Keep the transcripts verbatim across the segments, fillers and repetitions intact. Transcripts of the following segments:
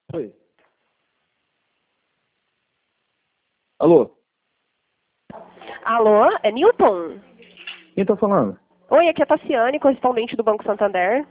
Oi. Alô? Alô, é Newton? Quem tá falando? Oi, aqui é a Tassiane, correspondente do Banco Santander.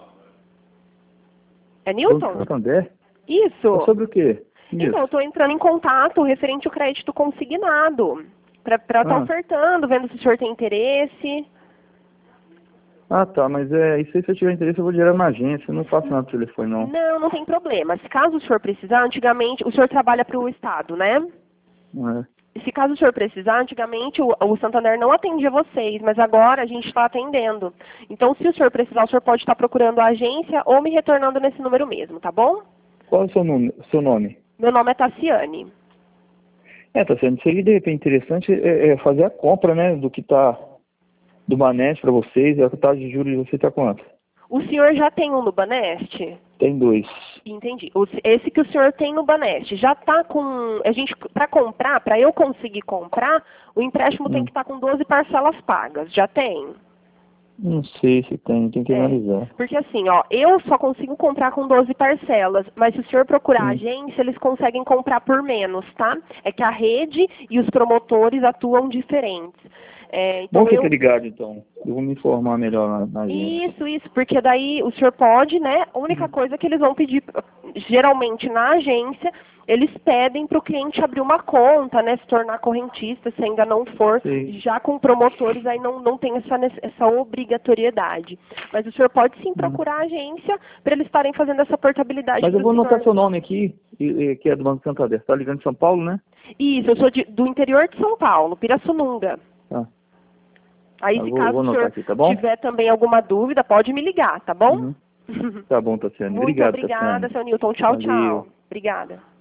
É Banco Newton? Santander? É Isso. sobre o quê? Então, Isso. eu estou entrando em contato referente ao crédito consignado. Para estar Ah. ofertando, vendo se o senhor tem interesse. ah, tá, mas é isso aí, se eu tiver interesse eu vou direto na agência, eu não faço nada por telefone não. Não, não tem problema. Se caso o senhor precisar, antigamente, o senhor trabalha para o Estado, né? Não é. Se caso o senhor precisar, antigamente o, o Santander não atendia vocês, mas agora a gente está atendendo. Então, se o senhor precisar, o senhor pode estar procurando a agência ou me retornando nesse número mesmo, tá bom? Qual é o seu nome? Seu nome? Meu nome é Tassiane. É, tá sendo, seria de repente interessante é, é fazer a compra, né, do que tá, do Baneste para vocês, é o que tá de juros de você tá quanto? O senhor já tem um no Baneste? Tem dois. Entendi. O- Esse que o senhor tem no Baneste já está com... A gente, para comprar, para eu conseguir comprar, o empréstimo tem Hum. que estar com doze parcelas pagas. Já tem? Não sei se tem, tem que É, analisar. porque assim, ó, eu só consigo comprar com doze parcelas, mas se o senhor procurar a Hum. agência, eles conseguem comprar por menos, tá? É que a rede e os promotores atuam diferentes. É, então Bom ter eu... ligado então. Eu vou me informar melhor na, na agência. Isso, isso, porque daí o senhor pode, né? A única coisa que eles vão pedir, geralmente na agência, eles pedem para o cliente abrir uma conta, né? Se tornar correntista, se ainda não for. Sim. Já com promotores aí não, não tem essa, nece- essa obrigatoriedade. Mas o senhor pode sim procurar a agência para eles estarem fazendo essa portabilidade. Mas eu pro vou anotar senhor. seu nome aqui, e- e- que é do Banco Santander. Tá ligando de São Paulo, né? Isso, eu sou de- do interior de São Paulo, Pirassununga. Tá. Aí, Eu se vou, caso vou o anotar senhor aqui, tá bom? tiver também alguma dúvida, pode me ligar, tá bom? Uhum. Tá bom, Tassiane. Muito Obrigado, obrigada, Tassiane. seu Newton. Tchau, Valeu. tchau. Obrigada.